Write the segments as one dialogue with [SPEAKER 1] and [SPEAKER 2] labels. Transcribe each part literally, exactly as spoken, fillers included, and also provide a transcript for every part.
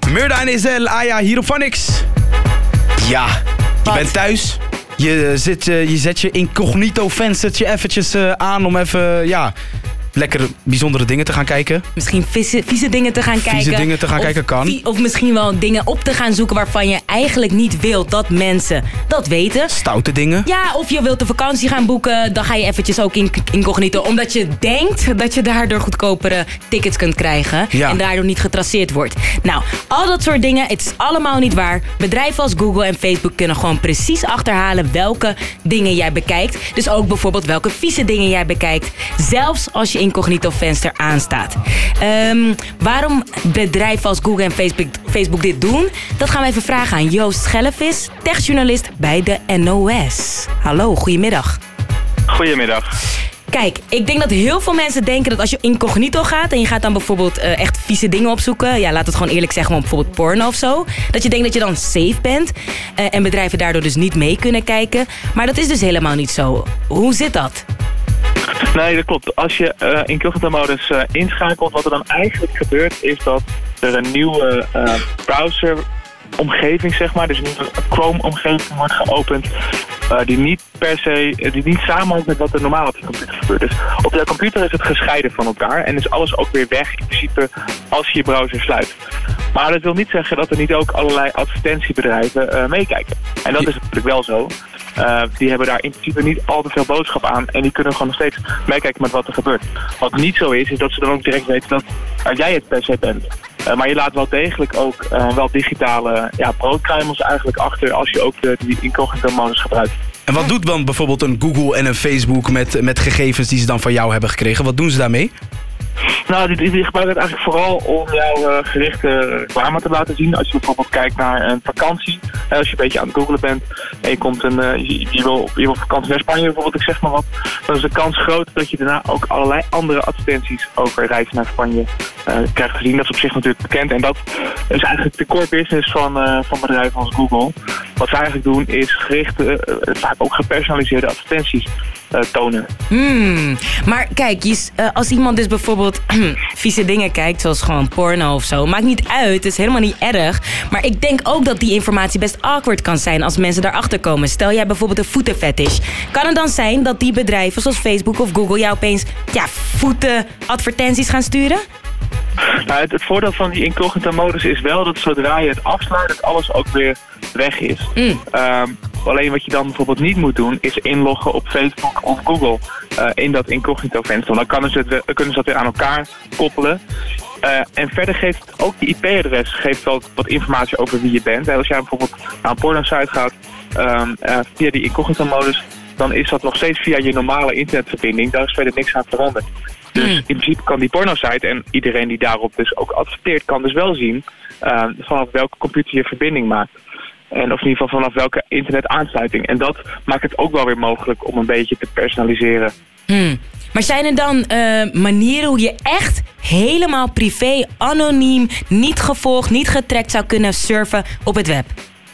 [SPEAKER 1] Murda en Ezel, Aya, hier op Phonix. Ja, je
[SPEAKER 2] Wat?
[SPEAKER 1] bent thuis. Je, zit, uh, je zet je incognito venstertje eventjes uh, aan om even, ja, lekker bijzondere dingen te gaan kijken.
[SPEAKER 2] Misschien vieze, vieze dingen te gaan
[SPEAKER 1] Vieze
[SPEAKER 2] kijken.
[SPEAKER 1] dingen te gaan
[SPEAKER 2] of,
[SPEAKER 1] kijken kan.
[SPEAKER 2] Of misschien wel dingen op te gaan zoeken waarvan je eigenlijk niet wilt dat mensen dat weten.
[SPEAKER 1] Stoute dingen.
[SPEAKER 2] Ja, of je wilt een vakantie gaan boeken, dan ga je eventjes ook in, incognito. Omdat je denkt dat je daardoor goedkopere tickets kunt krijgen.
[SPEAKER 1] Ja.
[SPEAKER 2] En daardoor niet getraceerd wordt. Nou, al dat soort dingen, het is allemaal niet waar. Bedrijven als Google en Facebook kunnen gewoon precies achterhalen welke dingen jij bekijkt. Dus ook bijvoorbeeld welke vieze dingen jij bekijkt. Zelfs als je incognito venster aanstaat. Um, waarom bedrijven als Google en Facebook, Facebook dit doen? Dat gaan we even vragen aan Joost Schellevis, techjournalist bij de N O S. Hallo, goedemiddag.
[SPEAKER 3] Goedemiddag.
[SPEAKER 2] Kijk, ik denk dat heel veel mensen denken dat als je incognito gaat en je gaat dan bijvoorbeeld uh, echt vieze dingen opzoeken, ja, laat het gewoon eerlijk zeggen, maar bijvoorbeeld porno of zo, dat je denkt dat je dan safe bent uh, en bedrijven daardoor dus niet mee kunnen kijken. Maar dat is dus helemaal niet zo. Hoe zit dat?
[SPEAKER 3] Nee, dat klopt. Als je uh, incognito-modus uh, inschakelt, wat er dan eigenlijk gebeurt, is dat er een nieuwe uh, browser-omgeving, zeg maar, dus een nieuwe Chrome-omgeving wordt geopend, uh, die niet per se, uh, die niet samenhangt met wat er normaal op je computer gebeurt. Dus op jouw computer is het gescheiden van elkaar en is alles ook weer weg in principe als je je browser sluit. Maar dat wil niet zeggen dat er niet ook allerlei advertentiebedrijven uh, meekijken. En dat is natuurlijk wel zo. Uh, die hebben daar in principe niet al te veel boodschap aan. En die kunnen gewoon nog steeds meekijken met wat er gebeurt. Wat niet zo is, is dat ze dan ook direct weten dat uh, jij het per se bent. Uh, maar je laat wel degelijk ook uh, wel digitale ja, broodkruimels eigenlijk achter als je ook de, die incognito-modus gebruikt.
[SPEAKER 1] En wat doet dan bijvoorbeeld een Google en een Facebook met, met gegevens die ze dan van jou hebben gekregen? Wat doen ze daarmee?
[SPEAKER 3] Nou, die, die, die gebruiken het eigenlijk vooral om jouw uh, gerichte reclame te laten zien. Als je bijvoorbeeld kijkt naar een vakantie. Uh, als je een beetje aan het googlen bent en je, komt een, uh, je, je, wil, je wil vakantie naar Spanje bijvoorbeeld, ik zeg maar wat. Dan is de kans groot dat je daarna ook allerlei andere advertenties over reizen naar Spanje uh, krijgt te zien. Dat is op zich natuurlijk bekend. En dat is eigenlijk de core business van, uh, van bedrijven als Google. Wat ze eigenlijk doen is gerichte, uh, vaak ook gepersonaliseerde advertenties uh, tonen.
[SPEAKER 2] Hmm, maar kijk, je, uh, als iemand dus bijvoorbeeld vieze dingen kijkt, zoals gewoon porno of zo, maakt niet uit, het is helemaal niet erg. Maar ik denk ook dat die informatie best awkward kan zijn als mensen daarachter komen. Stel jij bijvoorbeeld een voetenfetish. Kan het dan zijn dat die bedrijven zoals Facebook of Google jou opeens ja, voetenadvertenties gaan sturen?
[SPEAKER 3] Nou, het, het voordeel van die incognito-modus is wel dat zodra je het afsluit, dat alles ook weer weg is. Mm. Um, alleen wat je dan bijvoorbeeld niet moet doen, is inloggen op Facebook of Google uh, in dat incognito-venster. Dan kunnen ze, het, dan kunnen ze dat weer aan elkaar koppelen. Uh, en verder geeft ook je I P-adres geeft wel wat informatie over wie je bent. En als jij bijvoorbeeld naar een porno-site gaat um, uh, via die incognito-modus, dan is dat nog steeds via je normale internetverbinding. Daar is verder niks aan veranderd. Dus in principe kan die pornosite en iedereen die daarop dus ook adverteert, kan dus wel zien uh, vanaf welke computer je verbinding maakt. En of in ieder geval vanaf welke internetaansluiting. En dat maakt het ook wel weer mogelijk om een beetje te personaliseren.
[SPEAKER 2] Hmm. Maar zijn er dan uh, manieren hoe je echt helemaal privé, anoniem, niet gevolgd, niet getrackt zou kunnen surfen op het web?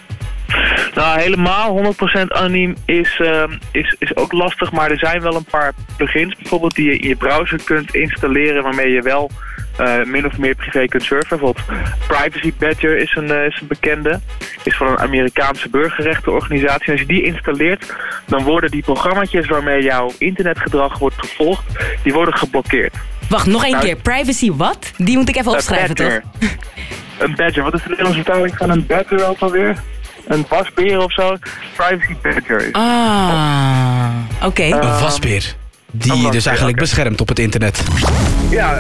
[SPEAKER 3] Nou, helemaal honderd procent anoniem is, uh, is, is ook lastig, maar er zijn wel een paar plugins bijvoorbeeld die je in je browser kunt installeren waarmee je wel uh, min of meer privé kunt surfen. Bijvoorbeeld Privacy Badger is een, uh, is een bekende, is van een Amerikaanse burgerrechtenorganisatie. En als je die installeert, dan worden die programma's waarmee jouw internetgedrag wordt gevolgd, die worden geblokkeerd.
[SPEAKER 2] Wacht, nog één
[SPEAKER 3] nou,
[SPEAKER 2] keer. Privacy wat? Die moet ik even opschrijven, toch?
[SPEAKER 3] Een badger. Wat is de Nederlandse vertaling van een badger ook alweer? Een wasbeer of zo. Privacy Badger.
[SPEAKER 2] Ah, oké. Okay.
[SPEAKER 1] Uh, een wasbeer. Die je dus eigenlijk okay. beschermt op het internet.
[SPEAKER 3] Ja.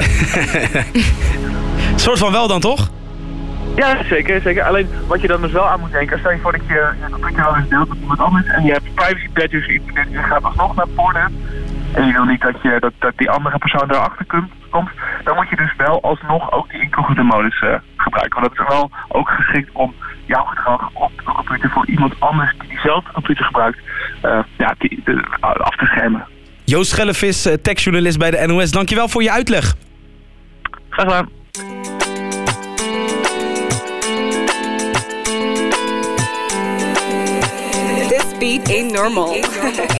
[SPEAKER 1] Soort van wel dan, toch?
[SPEAKER 3] Ja, zeker, zeker. Alleen wat je dan dus wel aan moet denken, stel je voor dat je je computer wel eens deelt met iemand anders en je hebt Privacy Badgers geïnstalleerd en je gaat alsnog naar porno en je wil niet dat, je, dat, dat die andere persoon erachter komt, dan moet je dus wel alsnog ook die incognito-modus uh, gebruiken. Want dat is wel ook geschikt om jouw gedrag op de computer voor iemand anders die diezelfde computer gebruikt uh, ja, die, de, af te schermen.
[SPEAKER 1] Joost Schellevis, techjournalist bij de N O S. Dankjewel voor je uitleg.
[SPEAKER 3] Graag gedaan.
[SPEAKER 4] This beat ain't normal.